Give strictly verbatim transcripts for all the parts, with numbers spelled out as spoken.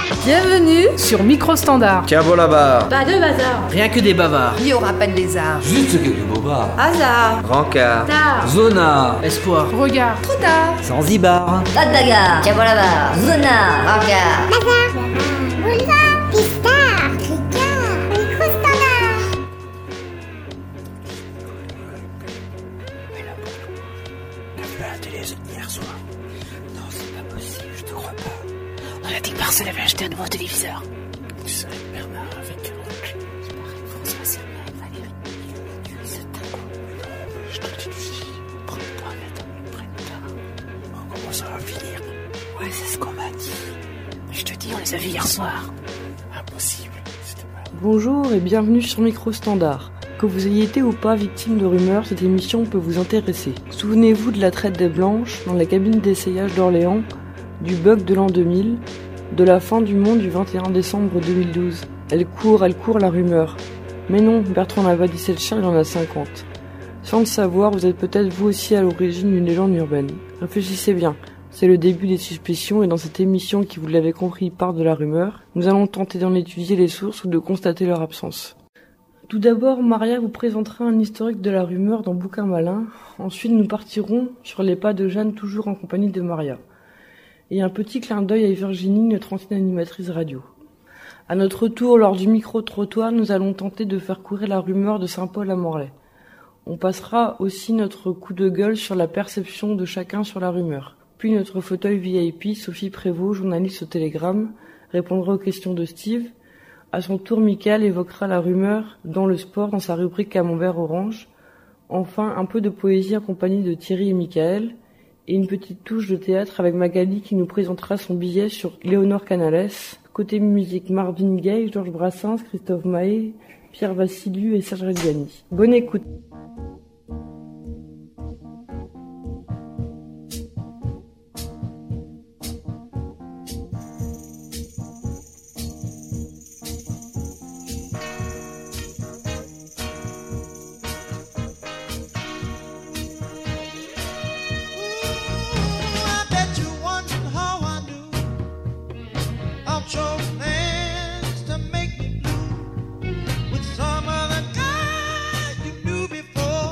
Bienvenue sur Micro-Standard. Tiens, voilà barre. Pas de bazar. Rien que des bavards. Il n'y aura pas de lézard. Juste quelques bobards. Hasard. Rancard. Tard. Zona. Espoir. Regard. Trop tard. Zanzibar. Pas de bagarre. Tiens voilà barre. Zona. Rancard. Bazar, boulevard, Pistard, Ricard, Micro-Standard. T'as vu à la télé hier soir? Non, c'est pas possible, je te crois pas. On a dit que Marcel avait acheté un nouveau téléviseur. Tu sais, Bernard avec oncle. C'est pareil, François Sermet, Valérie. C'est un coup. Je te le dis aussi. Prends-toi, attends, prenne-toi. Oh, comment ça va finir? Ouais, c'est ce qu'on m'a dit. Je te dis, on les a vus hier soir. Impossible, c'était pas... Bonjour et bienvenue sur Micro-Standard. Que vous ayez été ou pas victime de rumeurs, cette émission peut vous intéresser. Souvenez-vous de la traite des Blanches dans la cabine d'essayage d'Orléans, du bug de l'an deux mille, de la fin du monde du vingt et un décembre deux mille douze. Elle court, elle court la rumeur. Mais non, Bertrand n'a pas dix-sept chats, il en a cinquante. Sans le savoir, vous êtes peut-être vous aussi à l'origine d'une légende urbaine. Réfléchissez bien. C'est le début des suspicions et dans cette émission qui, vous l'avez compris, part de la rumeur, nous allons tenter d'en étudier les sources ou de constater leur absence. Tout d'abord, Maria vous présentera un historique de la rumeur dans Bouquin Malin. Ensuite, nous partirons sur les pas de Jeanne, toujours en compagnie de Maria. Et un petit clin d'œil à Virginie, notre ancienne animatrice radio. À notre tour, lors du micro-trottoir, nous allons tenter de faire courir la rumeur de Saint-Paul à Morlaix. On passera aussi notre coup de gueule sur la perception de chacun sur la rumeur. Puis notre fauteuil V I P, Sophie Prévost, journaliste au Télégramme, répondra aux questions de Steve. À son tour, Mickaël évoquera la rumeur dans le sport dans sa rubrique Camembert Orange. Enfin, un peu de poésie en compagnie de Thierry et Mickaël. Et une petite touche de théâtre avec Magali qui nous présentera son billet sur Léonore Canales. Côté musique, Marvin Gaye, Georges Brassens, Christophe Maé, Pierre Vassiliou et Serge Reggiani. Bonne écoute. With some other guy you knew before.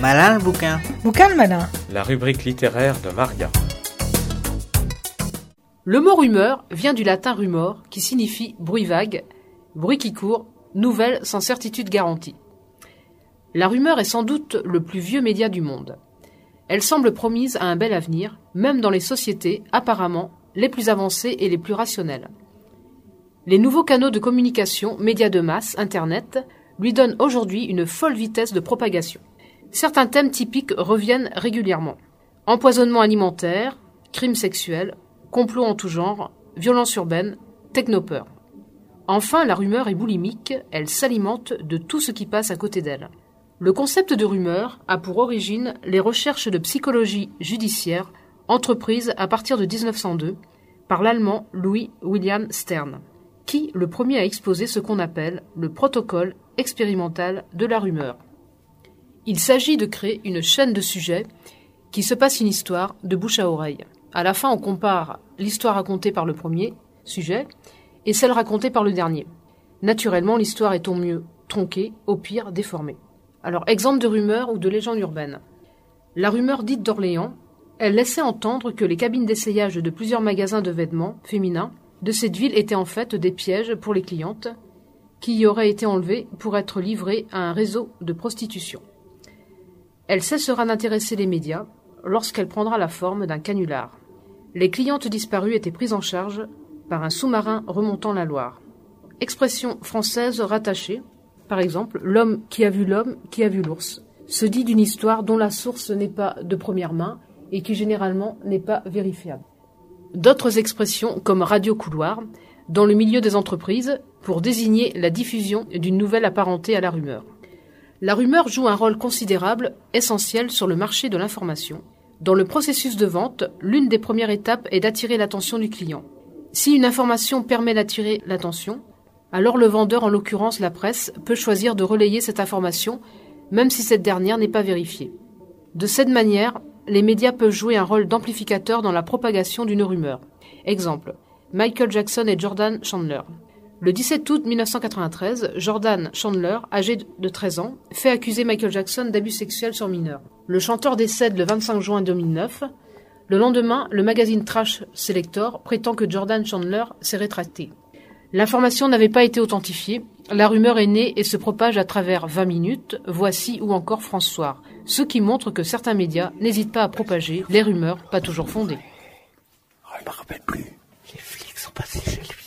Malin le bouquin. Bouquin le malin. La rubrique littéraire de Maria. Le mot rumeur vient du latin rumor, qui signifie bruit vague, bruit qui court, nouvelle sans certitude garantie. La rumeur est sans doute le plus vieux média du monde. Elle semble promise à un bel avenir, même dans les sociétés, apparemment, les plus avancées et les plus rationnelles. Les nouveaux canaux de communication, médias de masse, Internet, lui donnent aujourd'hui une folle vitesse de propagation. Certains thèmes typiques reviennent régulièrement. Empoisonnement alimentaire, crimes sexuels, complots en tout genre, violence urbaine, technopeur. Enfin, la rumeur est boulimique, elle s'alimente de tout ce qui passe à côté d'elle. Le concept de rumeur a pour origine les recherches de psychologie judiciaire entreprises à partir de dix-neuf cent deux par l'allemand Louis William Stern, qui le premier a exposé ce qu'on appelle le protocole expérimental de la rumeur. Il s'agit de créer une chaîne de sujets qui se passe une histoire de bouche à oreille. À la fin, on compare l'histoire racontée par le premier sujet et celle racontée par le dernier. Naturellement, l'histoire est au mieux tronquée, au pire déformée. Alors, exemple de rumeur ou de légende urbaine. La rumeur dite d'Orléans, elle laissait entendre que les cabines d'essayage de plusieurs magasins de vêtements féminins de cette ville étaient en fait des pièges pour les clientes qui y auraient été enlevées pour être livrées à un réseau de prostitution. Elle cessera d'intéresser les médias lorsqu'elle prendra la forme d'un canular. Les clientes disparues étaient prises en charge par un sous-marin remontant la Loire. Expression française rattachée. Par exemple, l'homme qui a vu l'homme qui a vu l'ours se dit d'une histoire dont la source n'est pas de première main et qui généralement n'est pas vérifiable. D'autres expressions comme radio-couloir dans le milieu des entreprises pour désigner la diffusion d'une nouvelle apparentée à la rumeur. La rumeur joue un rôle considérable, essentiel sur le marché de l'information. Dans le processus de vente, l'une des premières étapes est d'attirer l'attention du client. Si une information permet d'attirer l'attention, alors le vendeur, en l'occurrence la presse, peut choisir de relayer cette information, même si cette dernière n'est pas vérifiée. De cette manière, les médias peuvent jouer un rôle d'amplificateur dans la propagation d'une rumeur. Exemple, Michael Jackson et Jordan Chandler. Le dix-sept août mille neuf cent quatre-vingt-treize, Jordan Chandler, âgé de treize ans, fait accuser Michael Jackson d'abus sexuels sur mineurs. Le chanteur décède le vingt-cinq juin deux mille neuf. Le lendemain, le magazine Trash Selector prétend que Jordan Chandler s'est rétracté. L'information n'avait pas été authentifiée, la rumeur est née et se propage à travers vingt minutes, Voici ou encore France Soir, ce qui montre que certains médias n'hésitent pas à propager les rumeurs pas toujours fondées. Oh, je me rappelle plus. Les flics sont passés chez lui.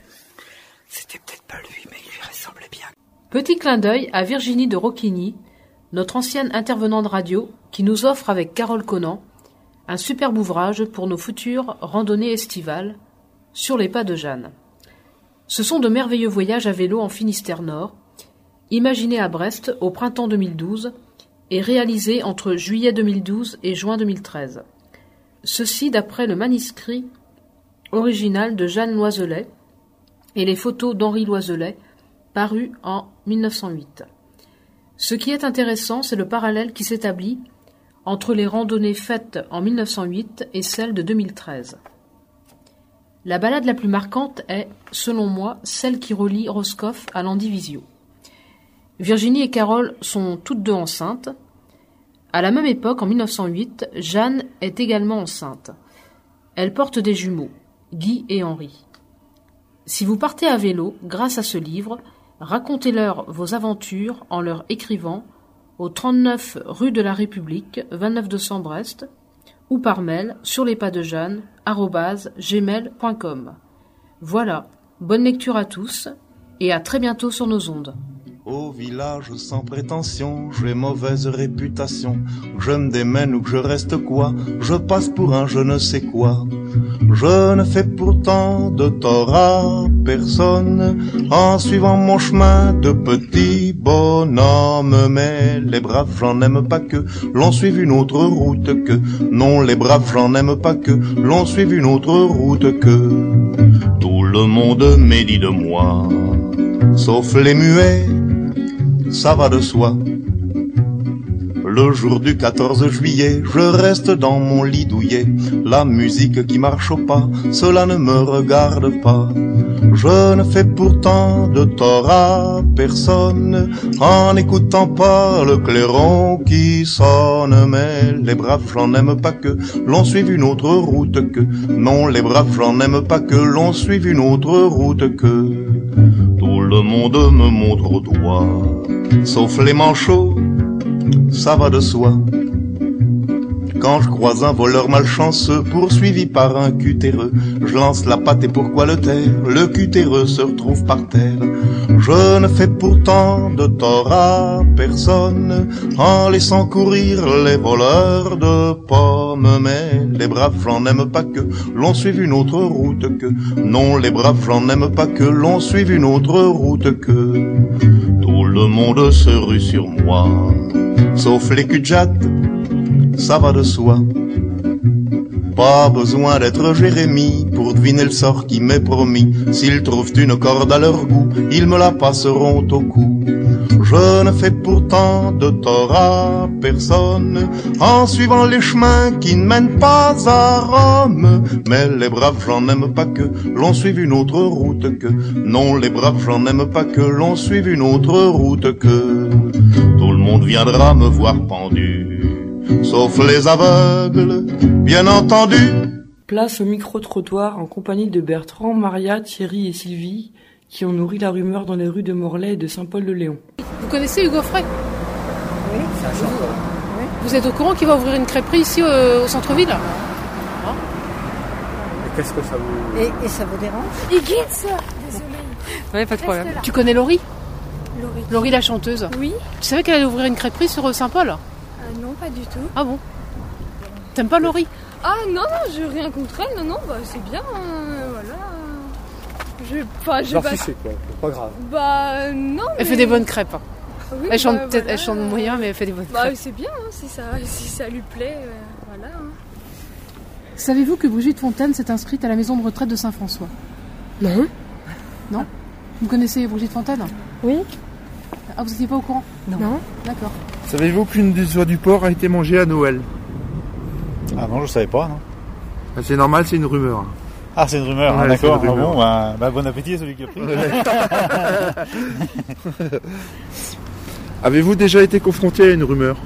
C'était peut-être pas lui, mais il lui ressemblait bien. Petit clin d'œil à Virginie de Rocchigny, notre ancienne intervenante de radio, qui nous offre avec Carole Conan un superbe ouvrage pour nos futures randonnées estivales sur les pas de Jeanne. Ce sont de merveilleux voyages à vélo en Finistère Nord, imaginés à Brest au printemps deux mille douze et réalisés entre juillet deux mille douze et juin deux mille treize. Ceci d'après le manuscrit original de Jeanne Loiselet et les photos d'Henri Loiselet, parues en mille neuf cent huit. Ce qui est intéressant, c'est le parallèle qui s'établit entre les randonnées faites en mille neuf cent huit et celles de deux mille treize. La balade la plus marquante est, selon moi, celle qui relie Roscoff à Landivisiau. Virginie et Carole sont toutes deux enceintes. À la même époque, en mille neuf cent huit, Jeanne est également enceinte. Elle porte des jumeaux, Guy et Henri. Si vous partez à vélo, grâce à ce livre, racontez-leur vos aventures en leur écrivant au trente-neuf rue de la République, vingt-neuf deux cents Brest, ou par mail sur les pas de Jeanne arobase gmail point com. Voilà, bonne lecture à tous et à très bientôt sur nos ondes. Au village sans prétention, j'ai mauvaise réputation. Je me démène ou que je reste quoi, je passe pour un je ne sais quoi. Je ne fais pourtant de tort à personne en suivant mon chemin de petit bonhomme. Mais les braves, j'en aime pas que l'on suive une autre route que. Non, les braves, j'en aime pas que l'on suive une autre route que. Tout le monde médit de moi, sauf les muets. Ça va de soi. Le jour du quatorze juillet, je reste dans mon lit douillet. La musique qui marche au pas, cela ne me regarde pas. Je ne fais pourtant de tort à personne en n'écoutant pas le clairon qui sonne. Mais les braves, j'en aime pas que l'on suive une autre route que. Non, les braves, j'en aime pas que l'on suive une autre route que. Tout le monde me montre au doigt, sauf les manchots, ça va de soi. Quand je croise un voleur malchanceux poursuivi par un cutéreux, je lance la patte et pourquoi le taire? Le cutéreux se retrouve par terre. Je ne fais pourtant de tort à personne en laissant courir les voleurs de pommes. Mais les braves, j'en aime pas que l'on suive une autre route que. Non, les braves, j'en aime pas que l'on suive une autre route que. Tout le monde se rue sur moi, sauf les cul-de-jatte, ça va de soi. Pas besoin d'être Jérémie pour deviner le sort qui m'est promis. S'ils trouvent une corde à leur goût, ils me la passeront au cou. Je ne fais pourtant de tort à personne en suivant les chemins qui ne mènent pas à Rome. Mais les braves, j'en aime pas que l'on suive une autre route que. Non, les braves, j'en aime pas que l'on suive une autre route que. Tout le monde viendra me voir pendu, sauf les aveugles, bien entendu. Place au micro-trottoir en compagnie de Bertrand, Maria, Thierry et Sylvie, qui ont nourri la rumeur dans les rues de Morlaix et de Saint-Paul-de-Léon. Vous connaissez Hugo Frey? Oui, c'est un chanteur. Oui. Vous êtes au courant qu'il va ouvrir une crêperie ici au, au centre-ville? Hein? Et qu'est-ce que ça vous... Et, et ça vous dérange? Il guide ça. Désolée. Oui, pas de problème. Tu connais Laurie? Laurie. Laurie la chanteuse? Oui. Tu savais qu'elle allait ouvrir une crêperie sur Saint-Paul? euh, Non, pas du tout. Ah bon? T'aimes pas Laurie? Ah non, non, j'ai rien contre elle. Non, non, bah c'est bien. Euh, voilà. Je, enfin, je pas... c'est quoi? C'est pas grave. Bah non. Mais... Elle fait des bonnes crêpes. Hein. Oui, elle chante bah, peut-être, voilà. Elle chante moyen, mais elle fait des bonnes bah, crêpes. C'est bien, hein, si ça, si ça lui plaît, euh, voilà. Hein. Savez-vous que Brigitte Fontaine s'est inscrite à la maison de retraite de Saint-François? Non. Non? Vous connaissez Brigitte Fontaine? Oui. Ah, vous n'étiez pas au courant? Non. non. D'accord. Savez-vous qu'une des oies du porc a été mangée à Noël? Ah non, je savais pas, non. Ah, c'est normal, c'est une rumeur. Ah, c'est une rumeur, ouais, ah, d'accord. Une rumeur. Ah bon, bah, bah, bon appétit à celui qui a pris. Avez-vous déjà été confronté à une rumeur?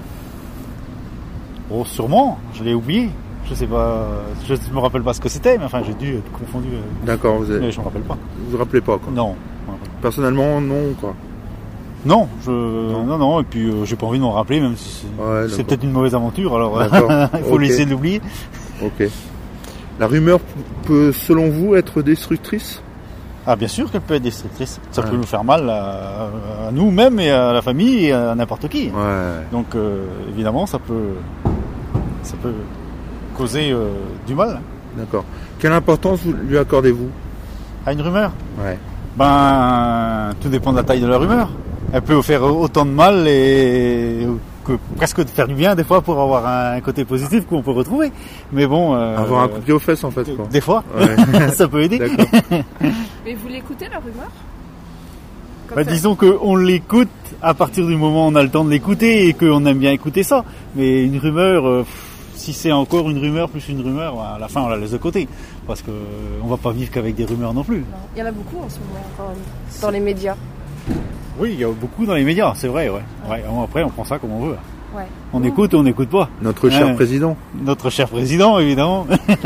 Oh, sûrement, je l'ai oublié. Je sais pas, je ne me rappelle pas ce que c'était, mais enfin j'ai dû être confondu. D'accord, vous êtes... Mais je ne me rappelle pas. Vous vous rappelez pas, quoi? Non. Personnellement, non, quoi. Non, je... non, non, non, et puis euh, j'ai pas envie de m'en rappeler, même si c'est, ouais, c'est peut-être une mauvaise aventure, alors il faut okay. laisser l'oublier. Ok. La rumeur peut, selon vous, être destructrice? Ah, bien sûr qu'elle peut être destructrice. Ça ouais. peut nous faire mal à, à nous-mêmes et à la famille et à n'importe qui. Ouais. Donc, euh, évidemment, ça peut, ça peut causer euh, du mal. D'accord. Quelle importance vous lui accordez-vous à une rumeur? Ouais. Ben, tout dépend de la taille de la rumeur. Elle peut faire autant de mal et que presque de faire du bien des fois pour avoir un côté positif qu'on peut retrouver. Mais bon, euh, avoir un coup de pied aux fesses en fait. Quoi. Des fois, ouais. Ça peut aider. Mais vous l'écoutez la rumeur? Ben, disons qu'on l'écoute à partir du moment où on a le temps de l'écouter et qu'on aime bien écouter ça. Mais une rumeur, euh, si c'est encore une rumeur plus une rumeur, ben, à la fin on la laisse de côté parce que on va pas vivre qu'avec des rumeurs non plus. Il y en a beaucoup en ce moment quand même, dans les médias. Oui, il y a beaucoup dans les médias, c'est vrai, ouais. ouais. ouais après, on prend ça comme on veut. Ouais. On écoute ou on n'écoute pas. Notre cher ouais. président. Notre cher président, évidemment.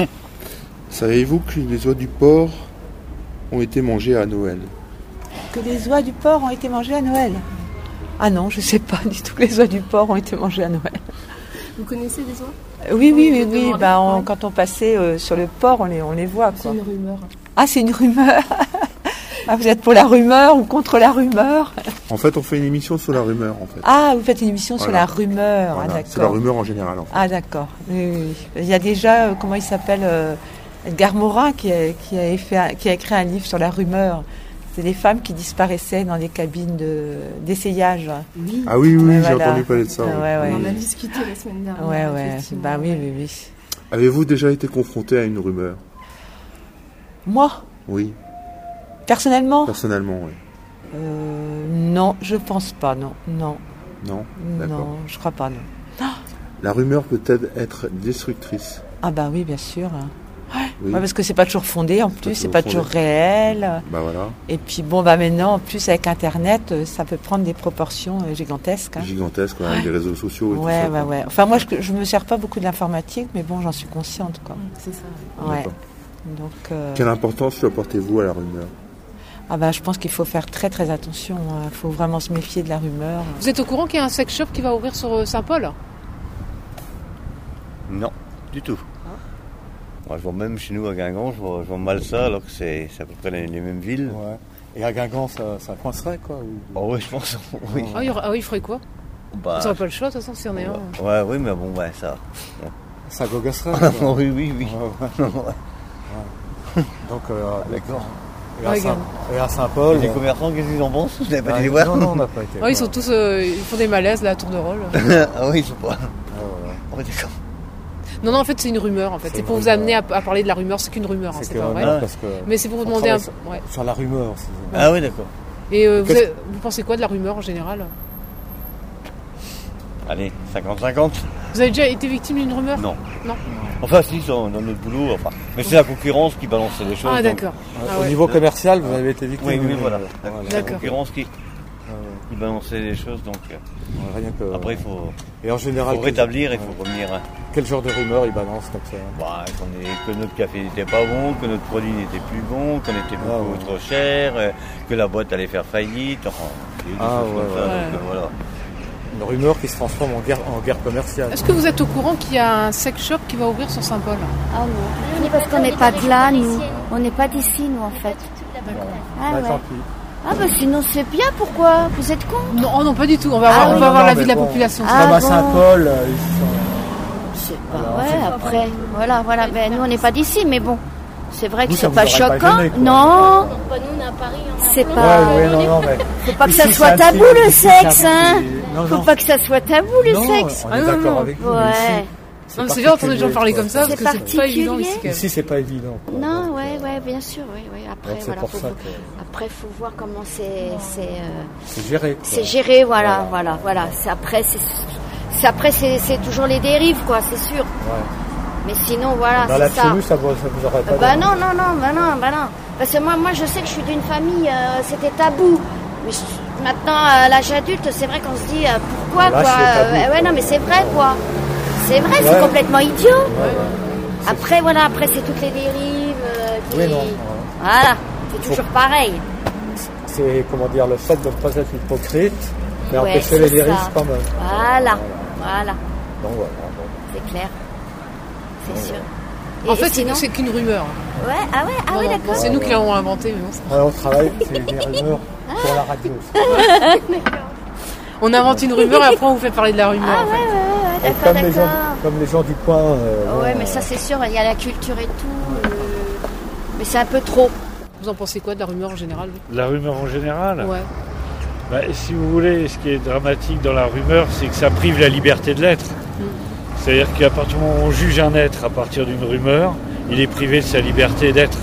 Savez-vous que les oies du porc ont été mangées à Noël? Que les oies du porc ont été mangées à Noël? Ah non, je sais pas du tout que les oies du porc ont été mangées à Noël. Vous connaissez les oies? Oui, oui, oui, oui. Bah, on, quand on passait euh, sur le port, on les, on les voit. Quoi. C'est une rumeur. Ah, c'est une rumeur. Ah, vous êtes pour la rumeur ou contre la rumeur? En fait, on fait une émission sur la rumeur, en fait. Ah, vous faites une émission voilà. sur la rumeur. Voilà. Ah, d'accord. C'est la rumeur en général, en fait. Ah, d'accord. Oui, oui, oui. Il y a déjà, euh, comment il s'appelle, euh, Edgar Morin, qui a, qui, a fait, qui a écrit un livre sur la rumeur. C'est des femmes qui disparaissaient dans les cabines de, d'essayage. Oui. Ah oui, oui, ouais, j'ai voilà. entendu parler de ça. Ouais, ouais, on ouais. en a discuté la semaine dernière. Ouais, ouais. Bah oui, oui, oui. Avez-vous déjà été confronté à une rumeur? Moi? Oui. Personnellement? Personnellement, oui. Euh, non, je pense pas, non. Non. Non, d'accord. Non, je crois pas, non. La rumeur peut-être être destructrice. Ah bah oui, bien sûr. Oui. Ouais, parce que c'est pas toujours fondé en plus, c'est pas toujours réel. Bah voilà. Et puis bon, bah maintenant, en plus avec Internet, ça peut prendre des proportions gigantesques. Hein. Gigantesques, ouais, avec les réseaux sociaux et ouais, tout ça. Ouais, ouais, ouais. Enfin, moi, je, je me sers pas beaucoup de l'informatique, mais bon, j'en suis consciente, quoi. C'est ça. Ouais. Donc. Euh... Quelle importance lui apportez-vous à la rumeur? Ah bah, je pense qu'il faut faire très très attention. Il faut vraiment se méfier de la rumeur. Vous êtes au courant qu'il y a un sex shop qui va ouvrir sur Saint-Paul? Non, du tout. Moi, je vois même chez nous à Guingamp, je vois, je vois mal ça, alors que c'est, c'est à peu près les, les mêmes villes. Ouais. Et à Guingamp, ça, ça coincerait, quoi ou... Oh oui, je pense. Oui. Ah, il, ah oui, il ferait quoi? Bah, vous n'aurez pas le choix, de toute façon, si on est un. Ouais, oui, mais bon, ouais, ça. Ouais. Ça gogasserait. Oui, oui, oui. Ouais, ouais. Ouais. Donc, euh, d'accord. Et à, Saint, et à Saint-Paul. Les commerçants, qu'est-ce qu'ils en pensent? Vous n'avez pas été les voir? voir? Non, non, on n'a pas été. Ouais, ils sont tous, euh, ils font des malaises là, à tour de rôle. Ah oui, ils sont pas. Ah ouais. Oh, d'accord. Non, non, en fait, c'est une rumeur. En fait, c'est, c'est pour vous amener à, à parler de la rumeur. C'est qu'une rumeur, c'est, hein, c'est pas vrai. Parce que mais c'est pour vous demander un. Sur, ouais. sur la rumeur. C'est... Ah oui, d'accord. Et euh, vous, avez, vous pensez quoi de la rumeur en général? Allez, cinquante cinquante. Vous avez déjà été victime d'une rumeur? Non. Non. Enfin, si, dans notre boulot. Enfin, mais c'est la concurrence qui balançait les choses. Ah, d'accord. Donc... Ah, Au ouais. niveau commercial, vous avez été victime. Oui, oui, voilà. La, la concurrence qui, qui balançait les choses. Donc, rien que, après, il faut, et en général, faut rétablir, il faut ouais. revenir. Quel genre de rumeur ils balancent comme ça? Bah, qu'on est, que notre café n'était pas bon, que notre produit n'était plus bon, qu'on était beaucoup ah, ouais. trop cher, que la boîte allait faire faillite. Enfin, ah, ouais, comme ça, ouais. Donc, euh, voilà. Une rumeur qui se transforme en guerre, en guerre commerciale. Est-ce que vous êtes au courant qu'il y a un sex shop qui va ouvrir sur Saint-Paul? Ah non, parce qu'on n'est pas de là, nous. On n'est pas d'ici, nous, en fait. D'accord. Ah, bah, ouais. Ah bah sinon c'est bien, pourquoi? Vous êtes contre? Non, oh non, pas du tout. On va ah, avoir, oui. on va avoir non, l'avis de la bon. population. Ah, Comme à bon. Saint-Paul, ils sont... C'est pas alors, vrai, après. Voilà, voilà. Ben, nous, on n'est pas d'ici, mais bon. C'est vrai que vous, c'est pas choquant. Pas gêné, non. Pas nous, on est à Paris. C'est pas. Ouais, ouais, non, non, mais... Faut pas que ça soit tabou le sexe, hein. Faut pas que ça soit tabou le sexe. On est d'accord avec vous. Ouais. Non, c'est bien d'entendre les gens parler comme ça, parce que c'est pas évident ici. Ici, c'est pas évident. Non, ouais, ouais, bien sûr, oui, oui. Après, c'est voilà, pour faut, ça que... après, faut voir comment c'est, c'est, euh... c'est géré. Quoi. C'est géré, voilà, voilà, voilà. C'est après, c'est, c'est après, c'est, c'est toujours les dérives, quoi, c'est sûr. Ouais. Mais sinon, voilà, dans c'est ça. Dans l'absolu, ça vous, ça vous aurait pas. Bah non, non, non, bah non, bah non. Parce que moi, moi, je sais que je suis d'une famille, euh, c'était tabou. Mais je, maintenant, à l'âge adulte, c'est vrai qu'on se dit euh, pourquoi, là, quoi. Tabou, euh, ouais, non, mais c'est vrai, quoi. C'est vrai, ouais. C'est complètement idiot. Ouais, ouais. Après, voilà, après, c'est toutes les dérives. Euh, qui... Oui, non. Ouais. Voilà, c'est toujours Faut... pareil. C'est, comment dire, le fait de ne pas être hypocrite, mais ouais, empêcher les dérives ça. Quand même. Voilà, voilà. Donc, voilà. Bon. C'est clair. C'est ouais. sûr. Et, en fait, sinon... c'est qu'une rumeur. Ouais, ah ouais, ah non, ouais, d'accord. Bon, c'est nous qui l'avons inventé, mais bon, c'est... Ouais, on travaille, c'est des rumeurs pour la radio. On invente une rumeur et après on vous fait parler de la rumeur. Ah en fait. ouais, ouais, ouais, d'accord, comme d'accord. Les gens, comme les gens du coin. Euh, oh, ouais, bon, mais ça c'est sûr, il y a la culture et tout. Euh... Mais c'est un peu trop. Vous en pensez quoi de la rumeur en général? La rumeur en général? Ouais. Bah, si vous voulez, ce qui est dramatique dans la rumeur, c'est que ça prive la liberté de l'être. Mm. C'est-à-dire qu'à partir du moment où on juge un être à partir d'une rumeur, il est privé de sa liberté d'être.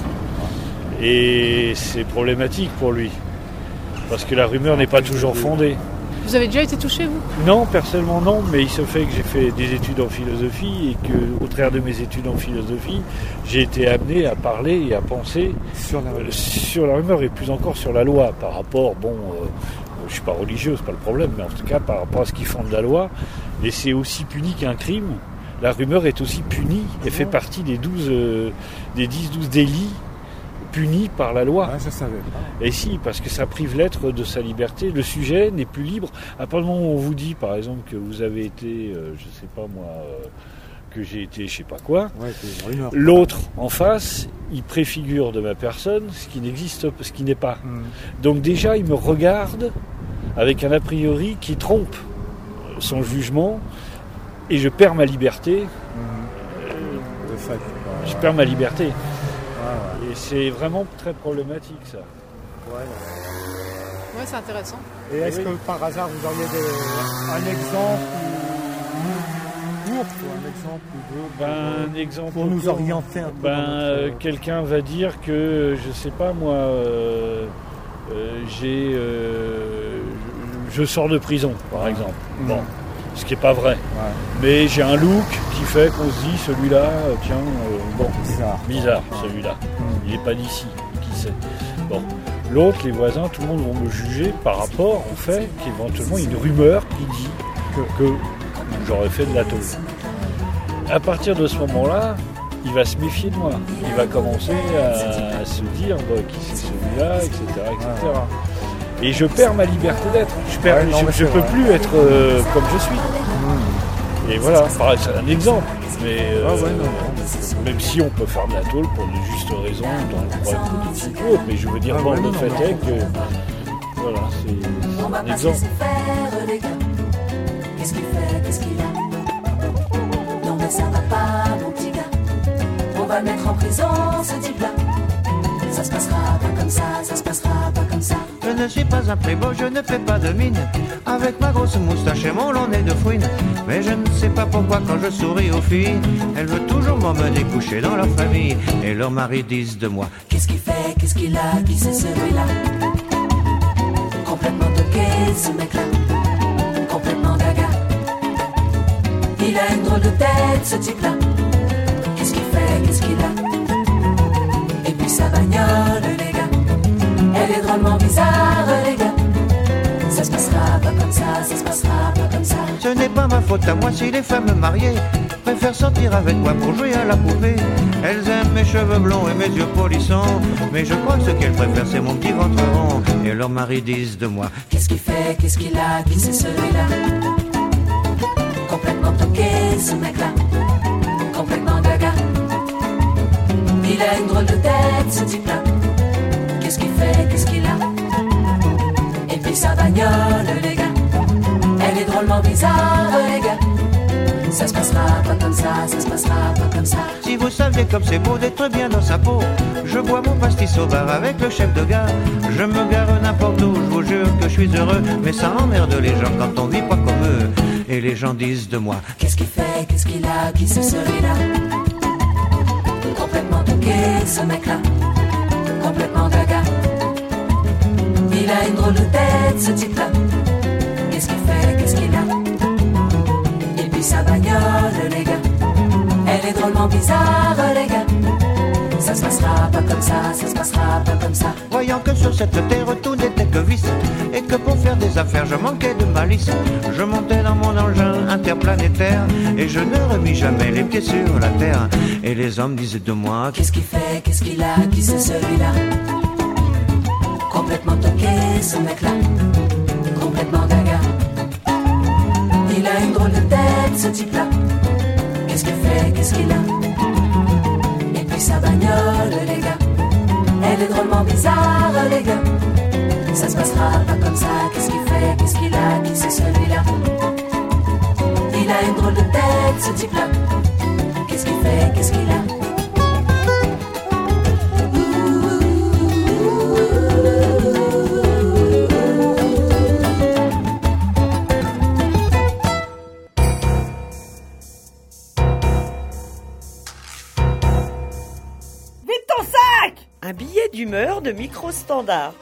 Et c'est problématique pour lui. Parce que la rumeur n'est pas toujours fondée. Vous avez déjà été touché, vous? Non, personnellement non, mais il se fait que j'ai fait des études en philosophie et qu'au travers de mes études en philosophie, j'ai été amené à parler et à penser sur la, euh, sur la rumeur et plus encore sur la loi par rapport, bon, euh, je suis pas religieux, c'est pas le problème, mais en tout cas par rapport à ce qui fonde la loi, et c'est aussi puni qu'un crime. La rumeur est aussi punie et fait partie des douze, euh, des dix douze délits punis par la loi. Ah, je savais pas. Et si, parce que ça prive l'être de sa liberté. Le sujet n'est plus libre. À partir du moment où on vous dit, par exemple, que vous avez été, euh, je sais pas moi, euh, que j'ai été je sais pas quoi, ouais, l'autre en face, il préfigure de ma personne ce qui n'existe, ce qui n'est pas. Mm. Donc déjà, il me regarde avec un a priori qui trompe son jugement et je perds ma liberté. Mm. Euh, de fait, je perds ma liberté. Et c'est vraiment très problématique, ça. Ouais, ouais c'est intéressant. Et est-ce oui. que par hasard vous auriez des, un exemple court, un exemple ou deux ben, un exemple pour nous orienter un peu? Ben, euh, quelqu'un va dire que, je sais pas moi, euh, euh, j'ai, euh, je, je sors de prison, par exemple. Mmh. Bon. ce qui n'est pas vrai. Ouais. Mais j'ai un look qui fait qu'on se dit, celui-là, tiens, euh, bon, bizarre, bizarre celui-là. Mmh. Il n'est pas d'ici, qui sait. Bon. L'autre, les voisins, tout le monde vont me juger par rapport au fait qu'éventuellement il y a une rumeur qui dit que, que j'aurais fait de la tôle. À partir de ce moment-là, il va se méfier de moi. Il va commencer à, à se dire bah, qui c'est celui-là, et cetera, et cetera. Et je perds ma liberté d'être. Je perds, ouais, non, je ne peux plus être euh, comme je suis. Mmh. Et voilà, c'est un exemple. Mais euh, ah ouais, non, non. Même si on peut faire de la tôle pour de justes raisons dans le problème politique ou autre, mais je veux dire, ah, bon, ouais, le fait est que voilà, c'est un exemple. Qu'est-ce qu'il fait, qu'est-ce qu'il a? Non mais ça va pas, mon petit gars. On va le mettre en prison, ce type-là. Ça se passera pas comme ça, ça se passera pas comme ça. Je ne suis pas un prébeau, je ne fais pas de mine. Avec ma grosse moustache et mon long nez de fouine. Mais je ne sais pas pourquoi quand je souris aux filles, elles veulent toujours m'emmener coucher dans leur famille. Et leurs maris disent de moi: qu'est-ce qu'il fait, qu'est-ce qu'il a, qui c'est celui-là? Complètement toqué, ce mec-là. Complètement gaga. Il a une drôle de tête, ce type-là. Qu'est-ce qu'il fait, qu'est-ce qu'il a? Et puis sa bagnole, les gars, elle est drôlement bizarre, les gars. Ça se passera pas comme ça, ça se passera pas comme ça. Ce n'est pas ma faute à moi si les femmes mariées préfèrent sortir avec moi pour jouer à la poupée. Elles aiment mes cheveux blonds et mes yeux polissants, mais je crois que ce qu'elles préfèrent c'est mon petit ventre rond. Et leurs maris disent de moi: qu'est-ce qu'il fait, qu'est-ce qu'il a, qui c'est celui-là? Complètement toqué, ce mec-là. Complètement gaga. Il a une drôle de tête, ce type-là. Qu'est-ce qu'il fait, qu'est-ce qu'il a? Et puis sa bagnole, les gars, elle est drôlement bizarre, les gars. Ça se passera pas comme ça, ça se passera pas comme ça. Si vous saviez comme c'est beau d'être bien dans sa peau. Je bois mon pastis au bar avec le chef de gare. Je me gare n'importe où, je vous jure que je suis heureux. Mais ça emmerde les gens quand on vit pas comme eux. Et les gens disent de moi: qu'est-ce qu'il fait, qu'est-ce qu'il a, qui c'est celui-là? Complètement toqué, ce mec-là. Complètement gaga. Il a une drôle de tête, ce type-là. Qu'est-ce qu'il fait, qu'est-ce qu'il a? Et puis sa bagnole, les gars, elle est drôlement bizarre, les gars. Ça se passera pas comme ça, ça se passera pas comme ça. Voyant que sur cette terre tout n'était que vice, et que pour faire des affaires je manquais de malice, je montais dans mon engin interplanétaire, et je ne remis jamais les pieds sur la terre. Et les hommes disaient de moi: qu'est-ce qu'il fait, qu'est-ce qu'il a, qui c'est celui-là? Complètement toqué, ce mec-là. Complètement gaga. Il a une drôle de tête, ce type-là. Qu'est-ce qu'il fait, qu'est-ce qu'il a? Et puis sa bagnole, les gars, elle est drôlement bizarre, les gars. Ça se passera pas comme ça. Qu'est-ce qu'il fait, qu'est-ce qu'il a, qui c'est celui-là? Il a une drôle de tête, ce type-là. Qu'est-ce qu'il fait, qu'est-ce qu'il a? Un billet d'humeur de micro-standard.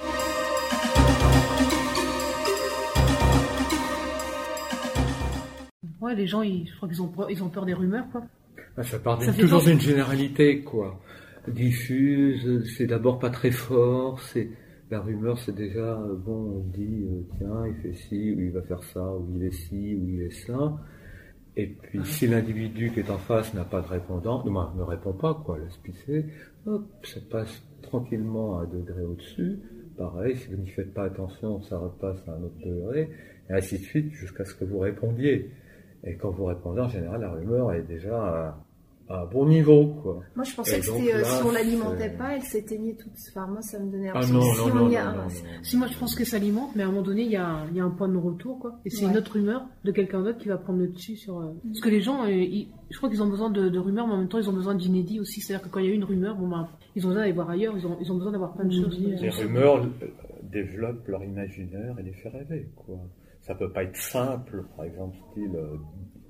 Ouais, les gens, ils, je crois qu'ils ont, ils ont peur des rumeurs, quoi. Ah, ça part ça toujours d'une généralité, quoi. Diffuse, c'est d'abord pas très fort, c'est la rumeur, c'est déjà, bon, on dit, euh, tiens, il fait ci, ou il va faire ça, ou il est ci, ou il est ça. Et puis, si l'individu qui est en face n'a pas de répondant, non, ne répond pas, quoi, laisse pisser, hop, ça passe tranquillement à un degré au-dessus. Pareil, si vous n'y faites pas attention, ça repasse à un autre degré, et ainsi de suite, jusqu'à ce que vous répondiez. Et quand vous répondez, en général, la rumeur est déjà à, à un bon niveau, quoi. Moi, je pensais et que c'était, là, si on l'alimentait pas, elle s'éteignait toute. Enfin, moi, ça me donnait. Ah non, non, si non, non, a... non, non, non. Si moi, je pense que ça alimente, mais à un moment donné, il y a, il y a un point de retour, quoi. Et c'est ouais. une autre rumeur de quelqu'un d'autre qui va prendre le dessus sur. Euh... Parce que les gens, euh, ils... je crois qu'ils ont besoin de, de rumeurs, mais en même temps, ils ont besoin d'inédit aussi. C'est-à-dire que quand il y a une rumeur, bon ben, ils ont besoin d'aller voir ailleurs. Ils ont, ils ont besoin d'avoir plein de choses. Les rumeurs développent leur imaginaire et les fait rêver, quoi. Ça peut pas être simple, par exemple, style. Euh,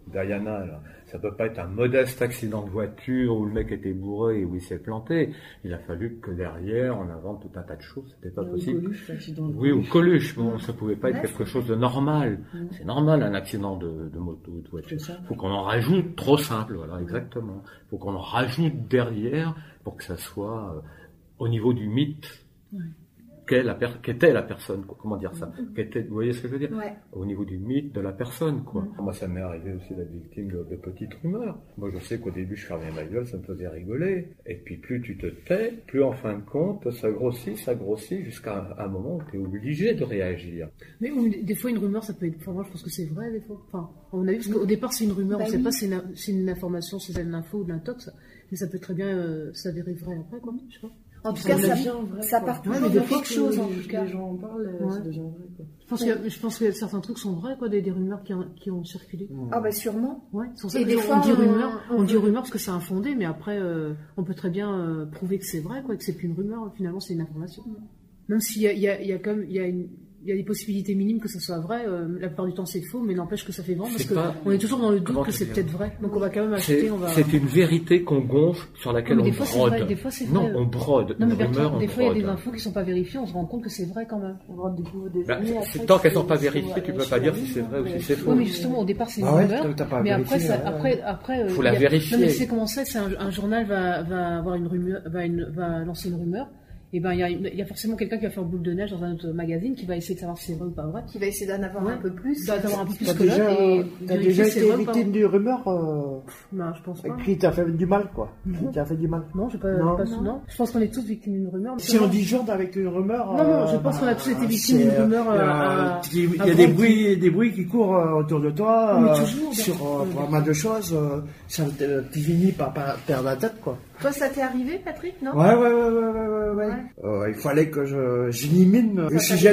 Diana, là. Ça peut pas être un modeste accident de voiture où le mec était bourré et où il s'est planté. Il a fallu que derrière, on invente tout un tas de choses. C'était pas ou possible. Coluche, l'accident de Oui, ou Coluche. Coluche. Bon, ça pouvait pas être Ouais, quelque c'est- chose de normal. Mm. C'est normal, un accident de, de moto ou de voiture. C'est ça. Faut qu'on en rajoute, trop simple, voilà, exactement. Faut qu'on en rajoute derrière pour que ça soit euh, au niveau du mythe. Ouais. Qu'est la per- qu'était la personne, quoi. Comment dire ça qu'était, vous voyez ce que je veux dire Ouais. Au niveau du mythe de la personne, quoi. Moi, ça m'est arrivé aussi d'être victime de, de petites rumeurs. Moi, je sais qu'au début, je fermais ma gueule, ça me faisait rigoler. Et puis, plus tu te tais, plus en fin de compte, ça grossit, ça grossit, jusqu'à un, un moment où tu es obligé de réagir. Mais on- des fois, une rumeur, ça peut être. Enfin, moi, je pense que c'est vrai, des fois. Enfin, on a vu, parce qu'au départ, c'est une rumeur, Bah on ne sait oui. pas si c'est une, c'est une information, si c'est de l'info ou de l'intox, mais ça peut très bien euh, s'avérer vrai après, quoi. Je sais pas. En tout Ça cas, me ça, dit- ça part Ouais, toujours mais de des fois quelque que chose, en les- tout cas. Les gens en parlent, euh, Ouais. ça devient vrai, quoi. Je pense, qu'il y a, je pense que certains trucs sont vrais, quoi, des, des rumeurs qui ont, qui ont circulé. Ah bah sûrement. Ouais, c'est pour ça Et que des on, fois, dit on- rumeur, on, on dit veut- rumeur parce que c'est infondé, mais après, euh, on peut très bien euh, prouver que c'est vrai, quoi, que c'est plus une rumeur, finalement, c'est une information. Même s'il y a, il y a, il y a comme, il y a une, il y a des possibilités minimes que ça soit vrai, euh, la plupart du temps c'est faux, mais n'empêche que ça fait vendre, parce C'est que pas- on est toujours dans le doute Comment que te c'est dire peut-être vrai. Donc on va quand même C'est, acheter, on va... c'est une vérité qu'on gonfle, sur laquelle Non, mais on des fois, c'est brode. vrai, des fois, c'est non, vrai. on brode. Non, mais Une Bertrand, rumeur, on des fois, il y a des brode. infos qui sont pas vérifiées, on se rend compte que c'est vrai quand même. On va découvrir des Bah, années c'est- après tant que qu'elles sont c'est- pas c'est- vérifiées, tu peux c'est pas dire la si c'est ligne, vrai ou hein. si c'est faux. Oui, mais justement, au départ, c'est une Ah ouais, rumeur. t'as pas Mais après, vérifié, ça, ouais. après, après, euh, Faut il la y a- vérifier. Non, mais c'est comment ça, c'est un, un journal va, va avoir une rumeur, va, une, va lancer une rumeur. Et ben, il y a, une- il y a forcément quelqu'un qui va faire boule de neige dans un autre magazine qui va essayer de savoir si c'est vrai ou pas vrai. Qui va essayer d'en avoir Ouais. un peu plus. D'avoir un peu plus T'as que l'autre. déjà, Et t'as vérifier déjà si c'est été vrai ou pas victime vrai. d'une rumeur euh, Non, je pense pas. qui t'a fait du mal, quoi. Non. Qui t'a fait du mal. Non, j'ai pas, Non. pas sou- non. Je pense qu'on est tous victimes d'une rumeur. mais Si sûrement- on dit jour avec une rumeur... Non, non, je euh, pense qu'on a tous été bah, victimes c'est, d'une rumeur, euh, euh, à- Il y a, il y à a des grande- bruits, des bruits qui courent euh, autour de toi, Mais euh, toujours, sur d'accord. euh, pas mal de choses. euh, ça, te- tu finis par, par perdre la tête, quoi. Toi, ça t'est arrivé, Patrick, non? Ouais, ouais, ouais, ouais, ouais, ouais, ouais. Euh, il fallait que je, j'élimine le sujet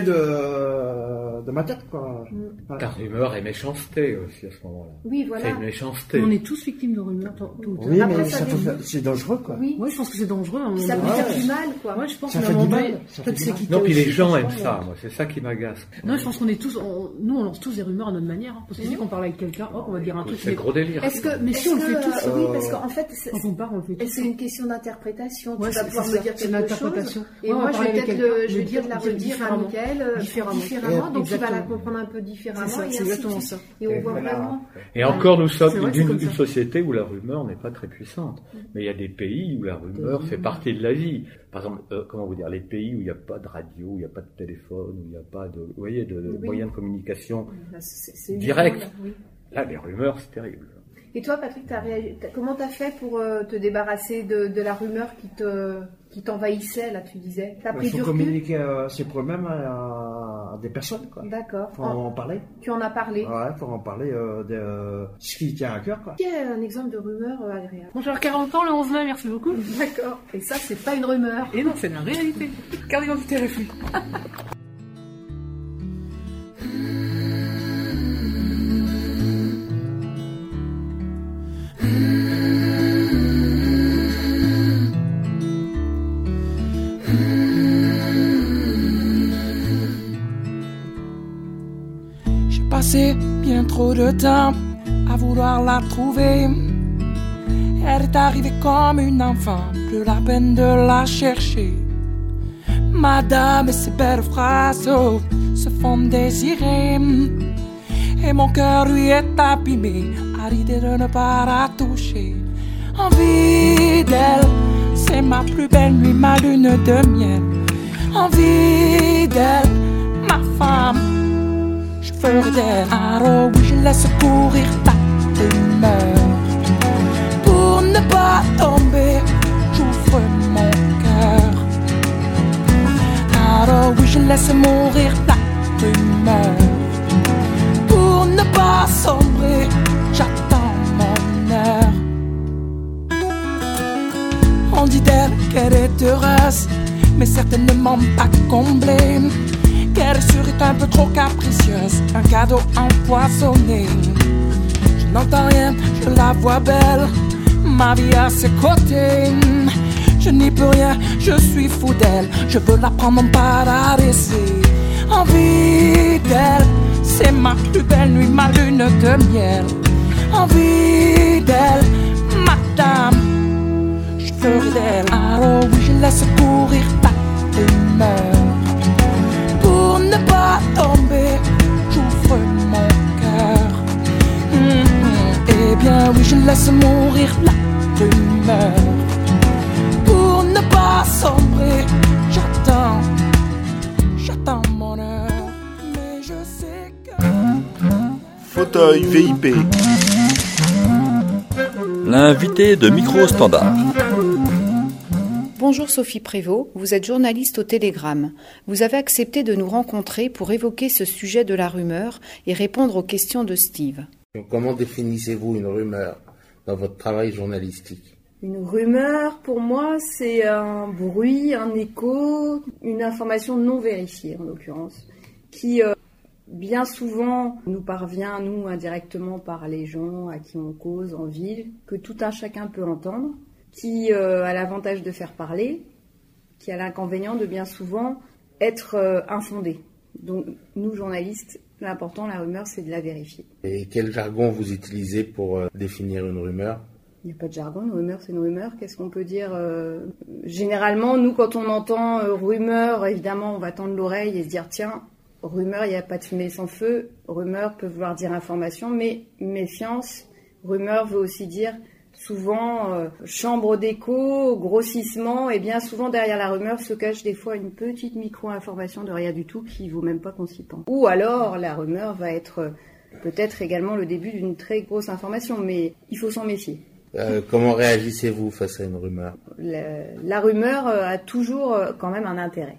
de, de ma tête, quoi. Ouais. Ta rumeur est méchanceté aussi à ce moment-là. Oui, voilà. C'est une méchanceté. On est tous victimes de rumeurs. tout- tout- Oui, Après, mais ça ça peut dépend. faire- c'est dangereux, quoi. Oui. Ouais, je pense que c'est dangereux. à un Puis moment ça peut donné. faire du mal, quoi. Ouais, je pense Ça qu'à un fait moment du donné, mal, ça peut-être fait c'est du quitté Non, puis les aussi, gens je aiment sais ça, pas, moi, c'est ça qui m'agace. Non, je pense qu'on est tous, on- nous on lance tous des rumeurs à notre manière. Hein. Parce que dès qu'on parle avec quelqu'un, hop, on va dire un truc. C'est mais- gros délire. Est-ce que, Mais si on le est-ce fait que, tous, euh, oui, euh, parce qu'en fait, c'est, Quand on parle, on le fait et tous. c'est une question d'interprétation. Ouais, Tu vas c'est- pouvoir c'est me ça, dire c'est quelque l'interprétation. chose, Ouais, et on moi va je parler vais avec peut-être quelqu'un, le, je le vais dire- peut-être la dire redire à différemment. Mickaël, euh, Différemment. différemment, Et- donc il va la exactement. comprendre un peu différemment. C'est ça, et c'est ainsi de exactement suite. ça. Et on Et voit voilà. vraiment. Et encore, nous C'est sommes vrai, c'est d'une comme ça. une société où la rumeur n'est pas très puissante. Mais il y a des pays où la rumeur fait partie de la vie. Par exemple, euh, comment vous dire, les pays où il n'y a pas de radio, où il n'y a pas de téléphone, où il n'y a pas de, vous voyez, de, de Oui. moyens de communication Bah, c'est- c'est direct. évident, oui. Là, les rumeurs, c'est terrible. Et toi, Patrick, t'as réagi... t'as- comment t'as fait pour euh, te débarrasser de, de la rumeur qui te qui t'envahissait, là, tu disais? T'as pris Il du faut recul? communiquer euh, ses problèmes à, à des personnes, quoi. D'accord. Faut En- en parler. Tu en as parlé. Ouais, faut en parler euh, de euh, ce qui tient à cœur, quoi. Qui est un exemple de rumeur euh, agréable? Bon, j'ai alors quarante ans le onze mai, merci beaucoup. D'accord. Et ça, c'est pas une rumeur. Et non, c'est la réalité. Carte d'identité refus. J'ai passé bien trop de temps à vouloir la trouver. Elle est arrivée comme une enfant, plus la peine de la chercher. Madame et ses belles phrases oh, se font désirer. Et mon cœur lui est abîmé à l'idée de ne pas la toucher. Envie d'elle, c'est ma plus belle nuit, ma lune de miel. Envie d'elle, ma femme, je ferai d'elle. Alors oui, je laisse courir ta rumeur. Pour ne pas tomber, j'ouvre mon cœur. Alors oui, je laisse mourir la rumeur. Pour ne pas sombrer, j'attends mon heure. On dit d'elle qu'elle est heureuse, mais certainement pas comblée. Qu'elle serait un peu trop capricieuse, un cadeau empoisonné. Je n'entends rien, je la vois belle, ma vie à ses côtés. Je n'y peux rien, je suis fou d'elle, je veux la prendre en paradis. Envie d'elle, c'est ma plus belle nuit, ma lune de miel. envie d'elle, madame. Je ferai d'elle. Alors oui, je laisse courir ta rumeur. Pour ne pas tomber, j'ouvre mon cœur. Mm-hmm. Eh bien oui, je laisse mourir la rumeur. Pour ne pas sombrer, j'attends, j'attends mon heure. Mais je sais que... Fauteuil V I P. L'invité de Micro Standard. Bonjour Sophie Prévost, vous êtes journaliste au Télégramme. Vous avez accepté de nous rencontrer pour évoquer ce sujet de la rumeur et répondre aux questions de Steve. Comment définissez-vous une rumeur dans votre travail journalistique ? Une rumeur, pour moi, c'est un bruit, un écho, une information non vérifiée en l'occurrence, qui euh, bien souvent nous parvient, nous, indirectement par les gens à qui on cause en ville, que tout un chacun peut entendre, qui euh, a l'avantage de faire parler, qui a l'inconvénient de bien souvent être euh, infondé. Donc nous, journalistes, l'important, la rumeur, c'est de la vérifier. Et quel jargon vous utilisez pour euh, définir une rumeur ? Il n'y a pas de jargon, une rumeur, c'est une rumeur. Qu'est-ce qu'on peut dire euh, Généralement, nous, quand on entend euh, rumeur, évidemment, on va tendre l'oreille et se dire, tiens, rumeur, il n'y a pas de fumée sans feu. Rumeur peut vouloir dire information, mais méfiance. Rumeur veut aussi dire... souvent euh, chambre d'écho, grossissement, et bien souvent derrière la rumeur se cache des fois une petite micro-information de rien du tout qui vaut même pas qu'on s'y pense. Ou alors la rumeur va être euh, peut-être également le début d'une très grosse information, mais il faut s'en méfier. Euh, comment réagissez-vous face à une rumeur ? La, la rumeur euh, a toujours euh, quand même un intérêt.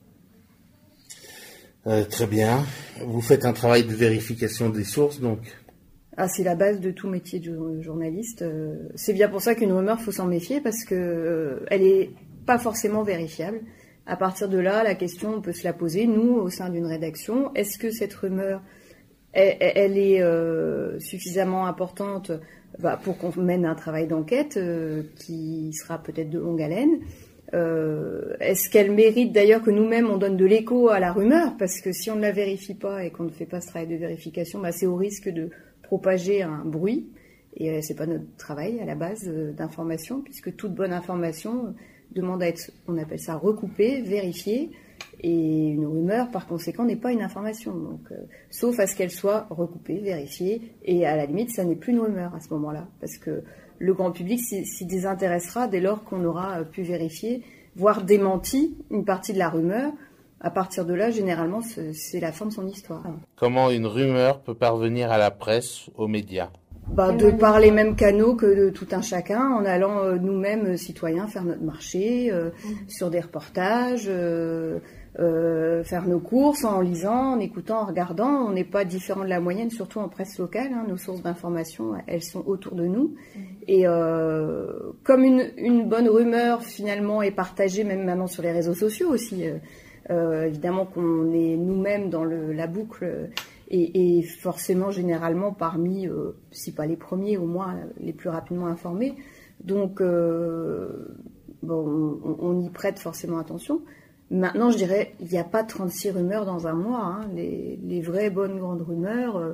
Euh, très bien. Vous faites un travail de vérification des sources donc ? Ah, c'est la base de tout métier de journaliste. C'est bien pour ça qu'une rumeur, faut s'en méfier parce que euh, elle est pas forcément vérifiable. À partir de là, la question, on peut se la poser, nous, au sein d'une rédaction. Est-ce que cette rumeur, elle, elle est euh, suffisamment importante bah, pour qu'on mène un travail d'enquête euh, qui sera peut-être de longue haleine ? Euh, est-ce qu'elle mérite d'ailleurs que nous-mêmes on donne de l'écho à la rumeur ? Parce que si on ne la vérifie pas et qu'on ne fait pas ce travail de vérification, bah, c'est au risque de propager un bruit, et euh, c'est pas notre travail à la base euh, d'information, puisque toute bonne information euh, demande à être, on appelle ça recoupée, vérifiée, et une rumeur par conséquent n'est pas une information, donc euh, sauf à ce qu'elle soit recoupée, vérifiée, et à la limite ça n'est plus une rumeur à ce moment-là, parce que le grand public s'y, s'y désintéressera dès lors qu'on aura pu vérifier, voire démenti une partie de la rumeur. À partir de là, généralement, c'est la fin de son histoire. Comment une rumeur peut parvenir à la presse, aux médias ? Bah, de par les mêmes canaux que de tout un chacun, en allant euh, nous-mêmes, citoyens, faire notre marché, euh, mmh. sur des reportages, euh, euh, faire nos courses, en lisant, en écoutant, en regardant. On n'est pas différent de la moyenne, surtout en presse locale. Hein. Nos sources d'information, elles sont autour de nous. Mmh. Et euh, comme une, une bonne rumeur, finalement, est partagée, même maintenant sur les réseaux sociaux aussi, euh, Euh, évidemment qu'on est nous-mêmes dans le, la boucle et, et forcément généralement parmi, euh, si pas les premiers, au moins les plus rapidement informés. Donc euh, bon, on, on y prête forcément attention. Maintenant, je dirais, il n'y a pas trente-six rumeurs dans un mois. Hein. Les, les vraies bonnes grandes rumeurs, euh,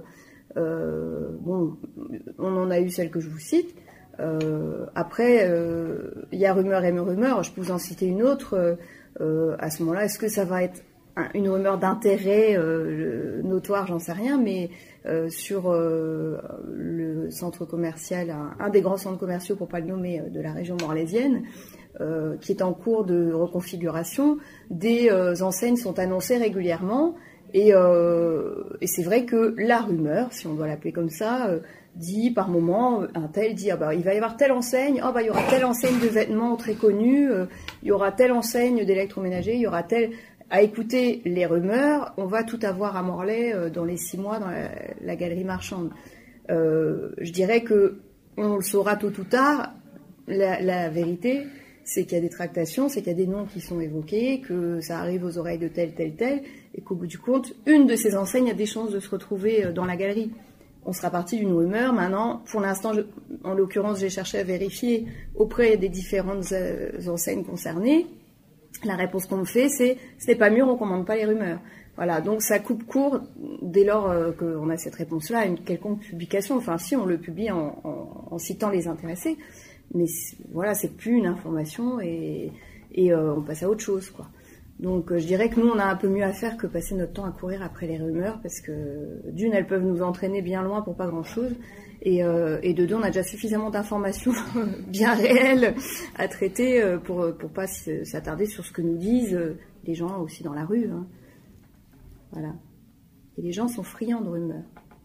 euh, bon, on en a eu celles que je vous cite. Euh, après, euh, il y a rumeur et rumeur. Je peux vous en citer une autre. Euh, Euh, à ce moment-là, est-ce que ça va être un, une rumeur d'intérêt euh, notoire, j'en sais rien, mais euh, sur euh, le centre commercial, un, un des grands centres commerciaux, pour pas le nommer, de la région morlaisienne, euh, qui est en cours de reconfiguration, des euh, enseignes sont annoncées régulièrement, et, euh, et c'est vrai que la rumeur, si on doit l'appeler comme ça, euh, dit par moment, un tel dit ah bah, il va y avoir telle enseigne, ah bah, il y aura telle enseigne de vêtements très connue, euh, il y aura telle enseigne d'électroménager, il y aura telle... À écouter les rumeurs, on va tout avoir à Morlaix euh, dans les six mois dans la, la galerie marchande. Euh, je dirais que on le saura tôt ou tard. La, la vérité, c'est qu'il y a des tractations, c'est qu'il y a des noms qui sont évoqués, que ça arrive aux oreilles de tel, tel, tel, et qu'au bout du compte, une de ces enseignes a des chances de se retrouver dans la galerie. On sera parti d'une rumeur. Maintenant, pour l'instant, je, en l'occurrence, j'ai cherché à vérifier auprès des différentes euh, enseignes concernées. La réponse qu'on me fait, c'est « ce n'est pas mûr, on ne commande pas les rumeurs ». Voilà, donc ça coupe court dès lors euh, qu'on a cette réponse-là à une quelconque publication. Enfin, si on le publie en, en, en citant les intéressés, mais c'est, voilà, c'est plus une information et, et euh, on passe à autre chose, quoi. Donc euh, je dirais que nous, on a un peu mieux à faire que passer notre temps à courir après les rumeurs, parce que d'une, elles peuvent nous entraîner bien loin pour pas grand-chose, et, euh, et de deux, on a déjà suffisamment d'informations bien réelles à traiter euh, pour pour pas s'attarder sur ce que nous disent euh, les gens aussi dans la rue, hein. Voilà. Et les gens sont friands de rumeurs.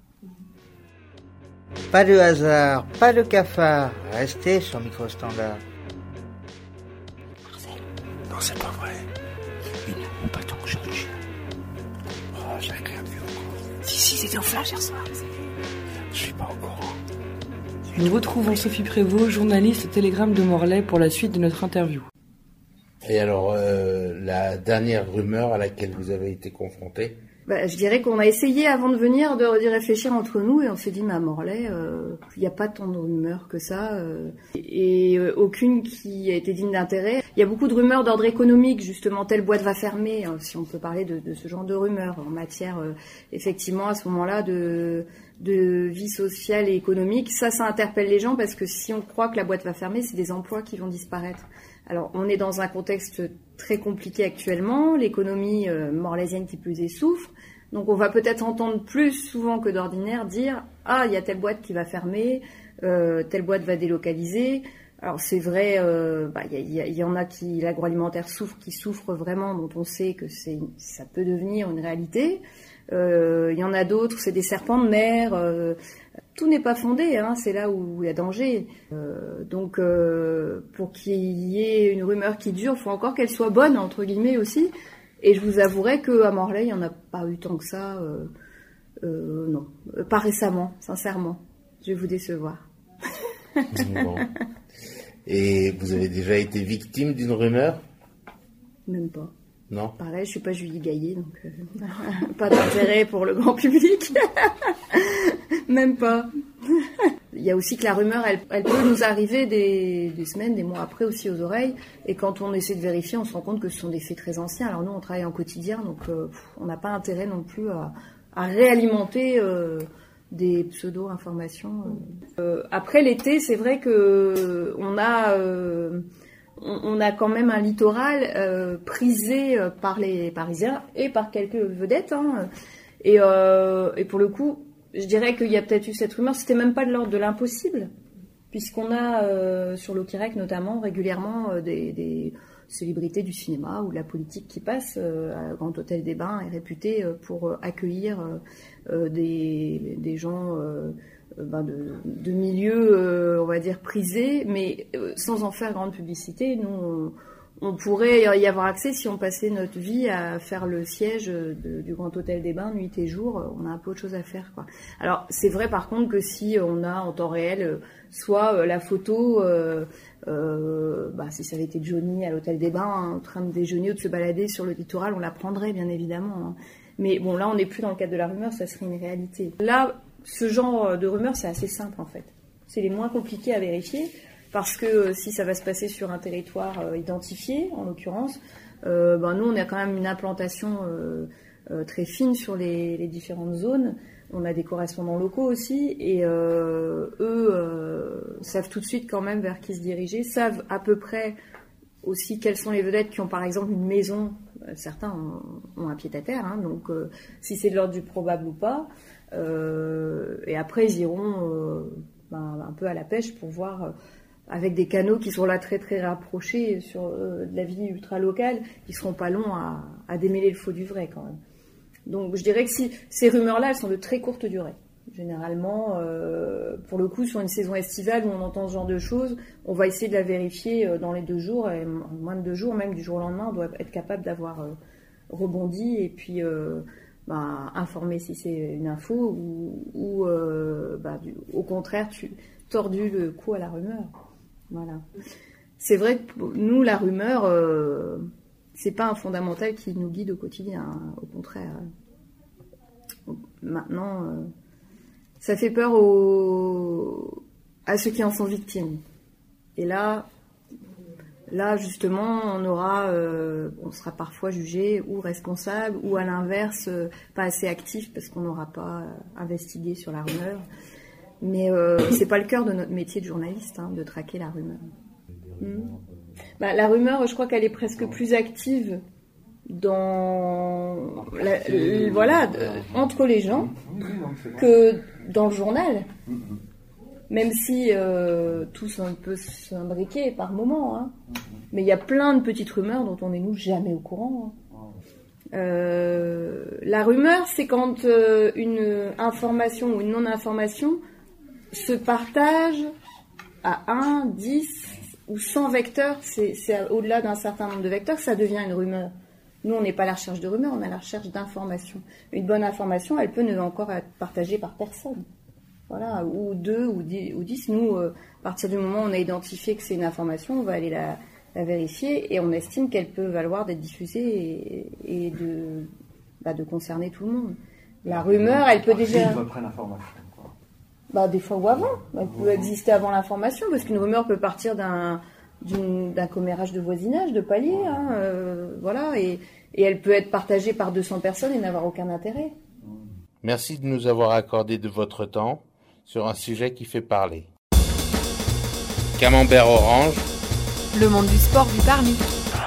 Pas de hasard, pas de cafard. Restez sur Microstandard. Marcel, non, c'est pas vrai. Une, mon patron Georges. Oh, j'ai rien vu encore. Si, si, c'était en flash hier soir. Je suis pas au courant. Nous retrouvons Sophie Prévost, journaliste au Télégramme de Morlaix, pour la suite de notre interview. Et alors, euh, la dernière rumeur à laquelle vous avez été confronté? Bah, je dirais qu'on a essayé avant de venir de, d'y réfléchir entre nous et on s'est dit, mais à Morlaix, il euh, n'y a pas tant de rumeurs que ça euh, et euh, aucune qui a été digne d'intérêt. Il y a beaucoup de rumeurs d'ordre économique, justement, telle boîte va fermer, hein, si on peut parler de, de ce genre de rumeurs en matière, euh, effectivement, à ce moment-là, de, de vie sociale et économique. Ça, ça interpelle les gens parce que si on croit que la boîte va fermer, c'est des emplois qui vont disparaître. Alors, on est dans un contexte très compliqué actuellement, l'économie euh, morlaisienne qui plus est souffre, donc on va peut-être entendre plus souvent que d'ordinaire dire « Ah, il y a telle boîte qui va fermer, euh, telle boîte va délocaliser ». Alors c'est vrai, il euh, bah, y, y, y en a qui, l'agroalimentaire souffre, qui souffrent vraiment, dont on sait que c'est, ça peut devenir une réalité. Il euh, y en a d'autres, c'est des serpents de mer. Euh, tout n'est pas fondé, hein, c'est là où il y a danger. Euh, donc, euh, pour qu'il y ait une rumeur qui dure, il faut encore qu'elle soit bonne, entre guillemets aussi. Et je vous avouerai qu'à Morlaix, il n'y en a pas eu tant que ça. Euh, euh, non, pas récemment, sincèrement. Je vais vous décevoir. Bon. Et vous avez déjà été victime d'une rumeur? Même pas. Non. Pareil, je suis pas Julie Gaillet, donc euh, pas d'intérêt pour le grand public. Même pas. Il y a aussi que la rumeur, elle, elle peut nous arriver des, des semaines, des mois après aussi aux oreilles. Et quand on essaie de vérifier, on se rend compte que ce sont des faits très anciens. Alors nous, on travaille en quotidien, donc euh, on n'a pas intérêt non plus à, à réalimenter euh, des pseudo-informations. Euh, après l'été, c'est vrai que on a... Euh, on a quand même un littoral euh, prisé par les Parisiens et par quelques vedettes. Hein. Et, euh, et pour le coup, je dirais qu'il y a peut-être eu cette rumeur. C'était même pas de l'ordre de l'impossible, puisqu'on a euh, sur l'Okirec notamment régulièrement euh, des, des célébrités du cinéma ou de la politique qui passent. Euh, Grand Hôtel des Bains est réputé euh, pour accueillir euh, des, des gens... Euh, Ben de, de milieux, euh, on va dire, prisés, mais euh, sans en faire grande publicité. Nous, on, on pourrait y avoir accès si on passait notre vie à faire le siège de, du Grand Hôtel des Bains, nuit et jour. On a un peu autre chose à faire, quoi. Alors, c'est vrai, par contre, que si on a en temps réel, soit euh, la photo, euh, euh, bah, si ça avait été Johnny à l'Hôtel des Bains, hein, en train de déjeuner ou de se balader sur le littoral, on la prendrait, bien évidemment. Hein. Mais bon, là, on n'est plus dans le cadre de la rumeur, ça serait une réalité. Là, ce genre de rumeurs, c'est assez simple en fait. C'est les moins compliqués à vérifier parce que euh, si ça va se passer sur un territoire euh, identifié, en l'occurrence, euh, ben nous on a quand même une implantation euh, euh, très fine sur les, les différentes zones. On a des correspondants locaux aussi et euh, eux euh, savent tout de suite quand même vers qui se diriger, savent à peu près aussi quelles sont les vedettes qui ont par exemple une maison. Certains ont, ont un pied-à-terre, hein, donc euh, si c'est de l'ordre du probable ou pas. Euh, et après ils iront euh, ben, un peu à la pêche pour voir euh, avec des canaux qui sont là très très rapprochés sur euh, de la vie ultra locale, qui seront pas longs à, à démêler le faux du vrai quand même. Donc je dirais que si ces rumeurs là elles sont de très courte durée. Généralement, euh, pour le coup, sur une saison estivale où on entend ce genre de choses, on va essayer de la vérifier dans les deux jours, et en moins de deux jours, même du jour au lendemain, on doit être capable d'avoir euh, rebondi et puis euh, bah, informer si c'est une info ou, ou euh, bah, du, au contraire, tu tordu le cou à la rumeur. Voilà. C'est vrai que nous, la rumeur, euh, c'est pas un fondamental qui nous guide au quotidien, hein, au contraire. Maintenant. Euh, Ça fait peur aux... à ceux qui en sont victimes. Et là, Là, justement, on aura, euh, on sera parfois jugé ou responsable, ou à l'inverse, euh, pas assez actif parce qu'on n'aura pas euh, investigué sur la rumeur. Mais euh, c'est pas le cœur de notre métier de journaliste, hein, de traquer la rumeur. Mmh. Bah, la rumeur, je crois qu'elle est presque plus active dans, la, le, voilà, de, entre les gens que dans le journal. Même si euh, tout un peu s'imbriquer par moment, hein. Mais il y a plein de petites rumeurs dont on n'est nous jamais au courant. Hein. Euh, la rumeur, c'est quand euh, une information ou une non-information se partage à un, dix ou cent vecteurs. C'est, c'est au-delà d'un certain nombre de vecteurs que ça devient une rumeur. Nous, on n'est pas à la recherche de rumeurs, on est à la recherche d'informations. Une bonne information, elle peut ne encore être partagée par personne. Voilà, ou deux, ou dix. Ou dix. Nous, euh, à partir du moment où on a identifié que c'est une information, on va aller la, la vérifier et on estime qu'elle peut valoir d'être diffusée et, et de, bah, de concerner tout le monde. La rumeur, elle peut déjà... Après l'information, quoi. Bah, des fois ou avant. Elle peut exister avant l'information, parce qu'une rumeur peut partir d'un, d'une, d'un commérage de voisinage, de palier, hein, euh, voilà, et, et elle peut être partagée par deux cents personnes et n'avoir aucun intérêt. Merci de nous avoir accordé de votre temps sur un sujet qui fait parler. Camembert orange. Le monde du sport vu par Mick.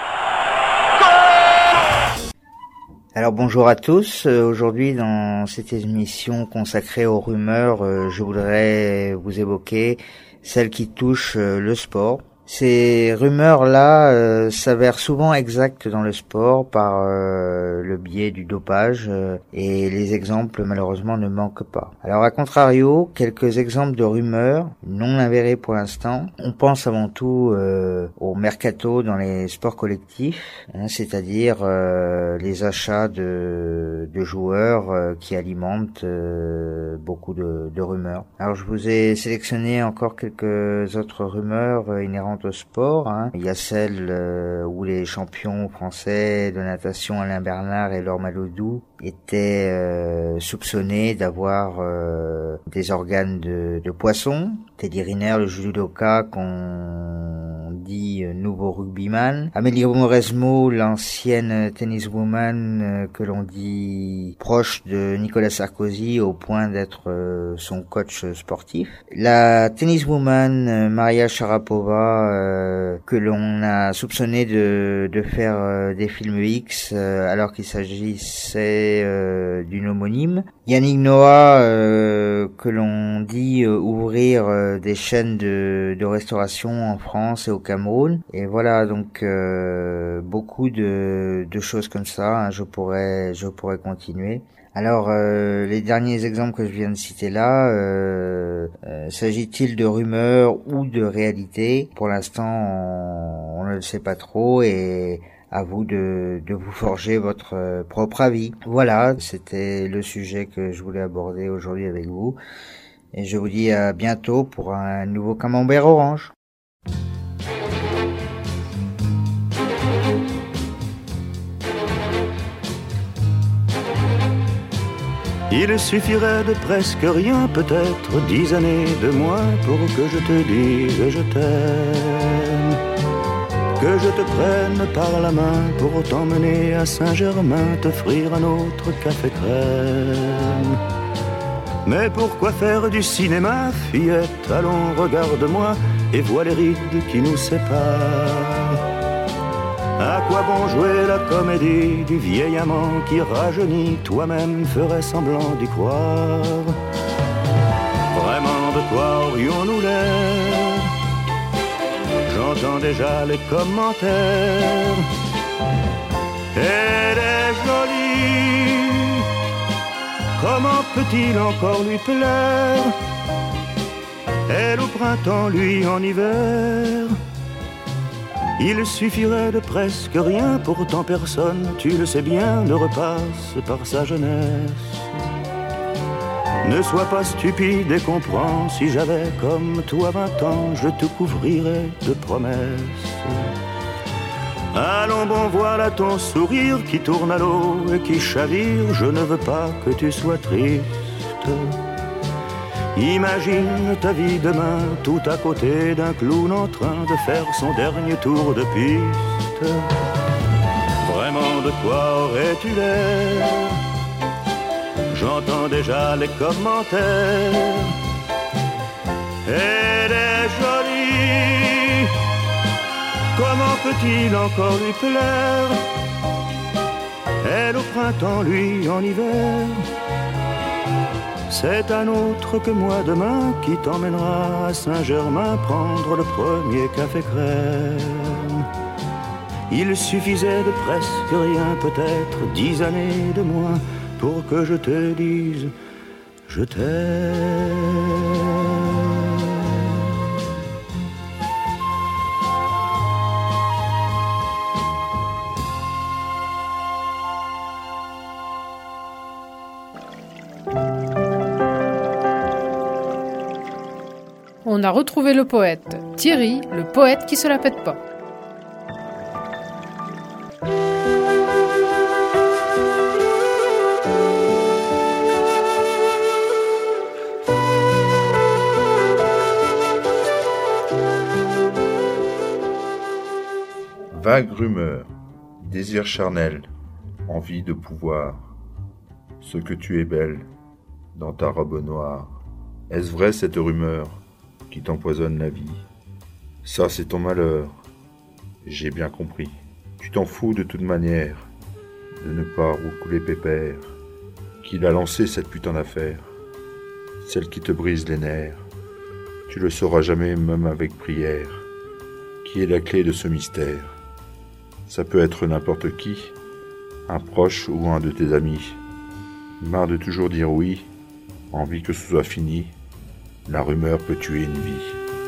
Alors bonjour à tous, euh, aujourd'hui dans cette émission consacrée aux rumeurs, euh, je voudrais vous évoquer celles qui touchent euh, le sport. Ces rumeurs-là euh, s'avèrent souvent exactes dans le sport par euh, le biais du dopage euh, et les exemples malheureusement ne manquent pas. Alors à contrario, quelques exemples de rumeurs non avérées pour l'instant. On pense avant tout euh, au mercato dans les sports collectifs, hein, c'est-à-dire euh, les achats de, de joueurs euh, qui alimentent euh, beaucoup de, de rumeurs. Alors je vous ai sélectionné encore quelques autres rumeurs euh, inhérentes au sport, hein. Il y a celle euh, où les champions français de natation Alain Bernard et Laure Malodou étaient euh, soupçonnés d'avoir euh, des organes de, de poisson. Teddy Riner, le judoka qu'on dit euh, nouveau rugbyman. Amélie Mauresmo, l'ancienne tenniswoman euh, que l'on dit proche de Nicolas Sarkozy au point d'être euh, son coach sportif. La tenniswoman euh, Maria Sharapova euh, que l'on a soupçonné de, de faire euh, des films X euh, alors qu'il s'agissait euh, d'une homonyme. Yannick Noah euh, que l'on dit euh, ouvrir euh, des chaînes de, de restauration en France et au Cameroun. Et voilà, donc euh, beaucoup de, de choses comme ça, hein, je pourrais je pourrais continuer. Alors, euh, les derniers exemples que je viens de citer là, euh, euh, s'agit-il de rumeurs ou de réalité? Pour l'instant, on, on ne le sait pas trop et à vous de, de vous forger votre euh, propre avis. Voilà, c'était le sujet que je voulais aborder aujourd'hui avec vous. Et je vous dis à bientôt pour un nouveau Camembert orange. Il suffirait de presque rien, peut-être dix années de moins pour que je te dise je t'aime. Que je te prenne par la main pour t'emmener à Saint-Germain, t'offrir un autre café crème. Mais pourquoi faire du cinéma, fillette? Allons, regarde-moi et vois les rides qui nous séparent. À quoi bon jouer la comédie du vieil amant qui rajeunit? Toi-même ferais semblant d'y croire. Vraiment, de quoi aurions-nous l'air? J'entends déjà les commentaires. Elle est jolie, comment peut-il encore lui plaire? Elle au printemps, lui en hiver. Il suffirait de presque rien, pourtant personne, tu le sais bien, ne repasse par sa jeunesse. Ne sois pas stupide et comprends, si j'avais comme toi vingt ans, je te couvrirais de promesses. Allons bon, voilà ton sourire qui tourne à l'eau et qui chavire, je ne veux pas que tu sois triste. Imagine ta vie demain, tout à côté d'un clown en train de faire son dernier tour de piste. Vraiment, de quoi aurais-tu l'air? J'entends déjà les commentaires. Elle est jolie, comment peut-il encore lui plaire? Elle au printemps, lui en hiver. C'est un autre que moi demain qui t'emmènera à Saint-Germain prendre le premier café crème. Il suffisait de presque rien, peut-être dix années de moins, pour que je te dise je t'aime. On a retrouvé le poète, Thierry, le poète qui se la pète pas. Vague rumeur, désir charnel, envie de pouvoir. Ce que tu es belle, dans ta robe noire. Est-ce vrai cette rumeur qui t'empoisonne la vie? Ça c'est ton malheur, j'ai bien compris. Tu t'en fous de toute manière, de ne pas roucouler pépère. Qui l'a lancé cette putain d'affaire? Celle qui te brise les nerfs. Tu le sauras jamais même avec prière. Qui est la clé de ce mystère? Ça peut être n'importe qui, un proche ou un de tes amis. Marre de toujours dire oui, envie que ce soit fini. La rumeur peut tuer une vie.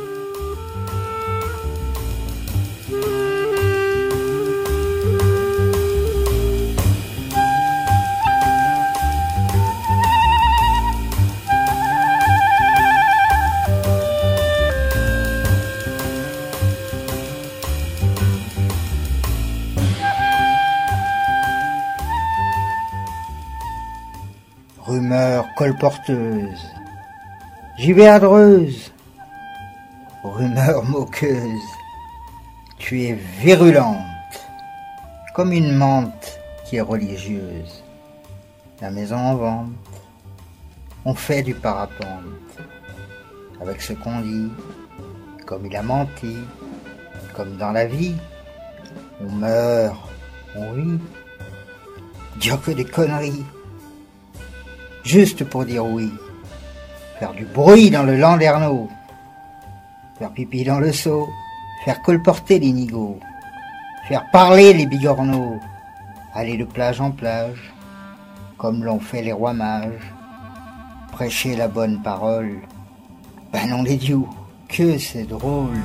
Rumeur colporteuse, gibéadreuse, rumeur moqueuse, tu es virulente, comme une menthe qui est religieuse. La maison en vente, on fait du parapente, avec ce qu'on dit, comme il a menti, comme dans la vie, on meurt, on vit, dire que des conneries. Juste pour dire oui, faire du bruit dans le landerneau, faire pipi dans le seau, faire colporter les nigauds, faire parler les bigorneaux, aller de plage en plage, comme l'ont fait les rois mages, prêcher la bonne parole, ben non les dieux, que c'est drôle.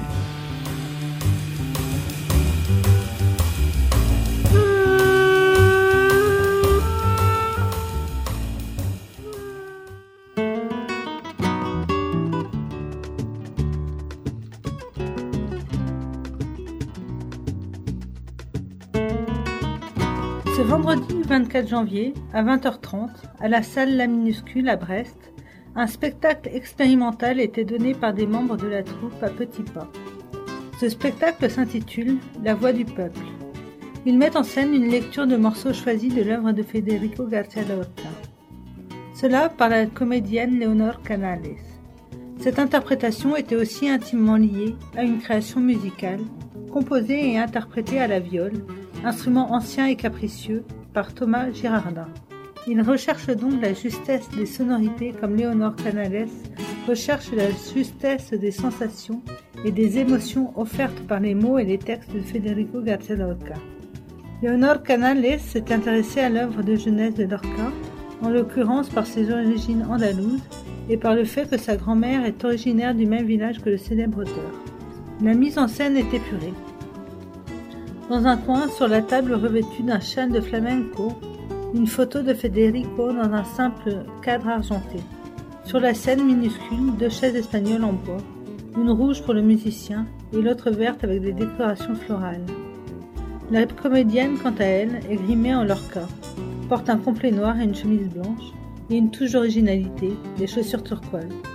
Ce vendredi vingt-quatre janvier, à vingt heures trente, à la salle La Minuscule à Brest, un spectacle expérimental était donné par des membres de la troupe à petits pas. Ce spectacle s'intitule « La voix du peuple ». Ils mettent en scène une lecture de morceaux choisis de l'œuvre de Federico García Lorca. Cela par la comédienne Leonor Canales. Cette interprétation était aussi intimement liée à une création musicale, composée et interprétée à la viole, instrument ancien et capricieux, par Thomas Girardin. Il recherche donc la justesse des sonorités comme Leonor Canales recherche la justesse des sensations et des émotions offertes par les mots et les textes de Federico García Lorca. Leonor Canales s'est intéressée à l'œuvre de jeunesse de Lorca, en l'occurrence par ses origines andalouses et par le fait que sa grand-mère est originaire du même village que le célèbre auteur. La mise en scène est épurée. Dans un coin, sur la table revêtue d'un châle de flamenco, une photo de Federico dans un simple cadre argenté. Sur la scène minuscule, deux chaises espagnoles en bois, une rouge pour le musicien et l'autre verte avec des décorations florales. La comédienne, quant à elle, est grimée en Lorca, porte un complet noir et une chemise blanche, et une touche d'originalité, des chaussures turquoises.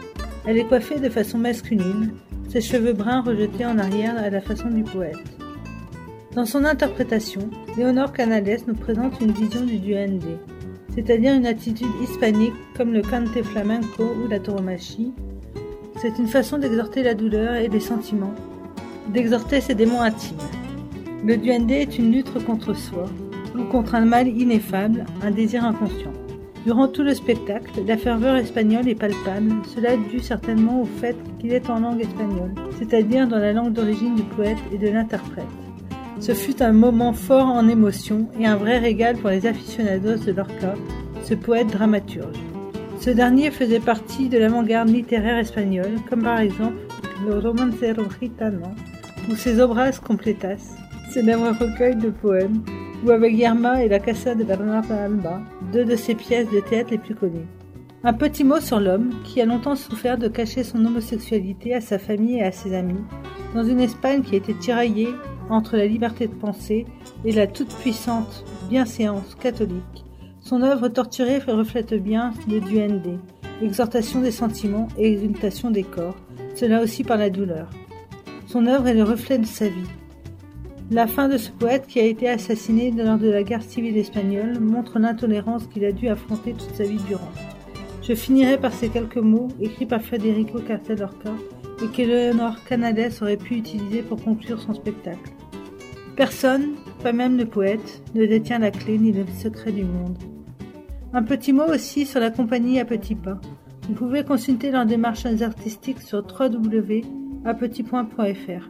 Elle est coiffée de façon masculine, ses cheveux bruns rejetés en arrière à la façon du poète. Dans son interprétation, Leonor Canales nous présente une vision du duende, c'est-à-dire une attitude hispanique comme le cante flamenco ou la tauromachie. C'est une façon d'exhorter la douleur et les sentiments, d'exhorter ses démons intimes. Le duende est une lutte contre soi, ou contre un mal ineffable, un désir inconscient. Durant tout le spectacle, la ferveur espagnole est palpable, cela dû certainement au fait qu'il est en langue espagnole, c'est-à-dire dans la langue d'origine du poète et de l'interprète. Ce fut un moment fort en émotion et un vrai régal pour les aficionados de Lorca, ce poète dramaturge. Ce dernier faisait partie de l'avant-garde littéraire espagnole, comme par exemple le Romancero Gitano ou ses Obras Completas, célèbre recueil de poèmes, ou avec Yerma et la Casa de Bernarda Alba, deux de ses pièces de théâtre les plus connues. Un petit mot sur l'homme qui a longtemps souffert de cacher son homosexualité à sa famille et à ses amis, dans une Espagne qui était tiraillée entre la liberté de penser et la toute-puissante bienséance catholique. Son œuvre torturée reflète bien le duende, exhortation des sentiments et exultation des corps, cela aussi par la douleur. Son œuvre est le reflet de sa vie. La fin de ce poète qui a été assassiné lors de la guerre civile espagnole montre l'intolérance qu'il a dû affronter toute sa vie durant. Je finirai par ces quelques mots écrits par Federico García Lorca et que Leonor Canales aurait pu utiliser pour conclure son spectacle. Personne, pas même le poète, ne détient la clé ni le secret du monde. Un petit mot aussi sur la compagnie À Petits Pas. Vous pouvez consulter leurs démarches artistiques sur w w w point a petit point point f r.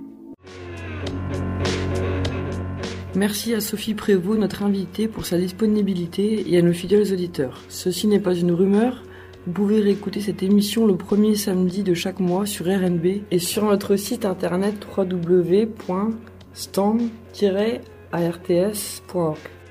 Merci à Sophie Prévost, notre invitée, pour sa disponibilité et à nos fidèles auditeurs. Ceci n'est pas une rumeur. Vous pouvez réécouter cette émission le premier samedi de chaque mois sur R N B et sur notre site internet w w w point stand tiret a r t s point org.